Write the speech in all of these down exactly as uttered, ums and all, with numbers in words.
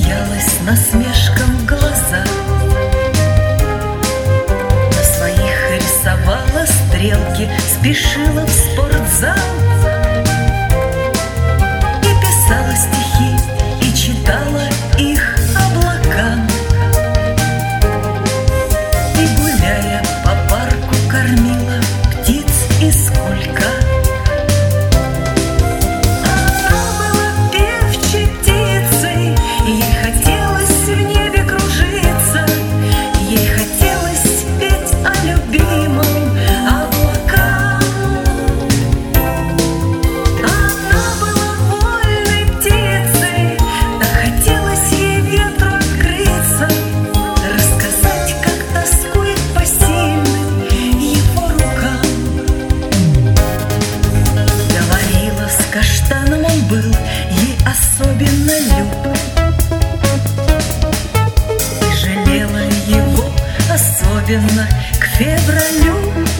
Смеялась насмешкам в глаза, на своих рисовала стрелки, спешила в спортзал и писала стихи, и читала их облакам. И, гуляя по парку, кормила птиц из кулька. Она была певчей птицей, и ей хотелось в небе кружиться, ей хотелось петь о любимом облакам. Она была вольной птицей, так хотелось ей ветру открыться, рассказать, как тоскует по сильным его рукам. Говорила, с каштаном он был ей особенно люб, и жалела его особенно к февралю.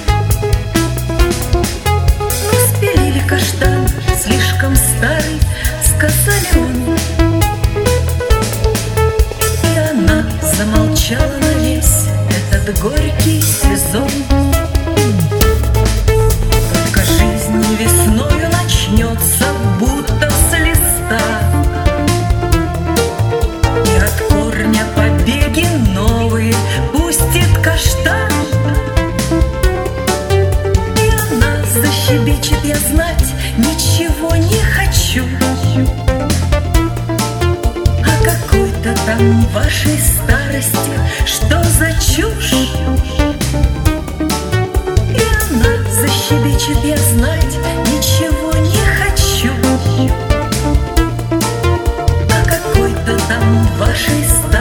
Но спилили каштан, слишком старый, сказали он, и она замолчала на весь этот горький сезон. Только жизнь весною начнется, будто с листа, и от корня побеги новые пустит каштан. И она защебечет: я знать ничего не хочу о какой-то там вашей старости, что за чушь. И она защебечет: я знать ничего не хочу о какой-то там вашей старости.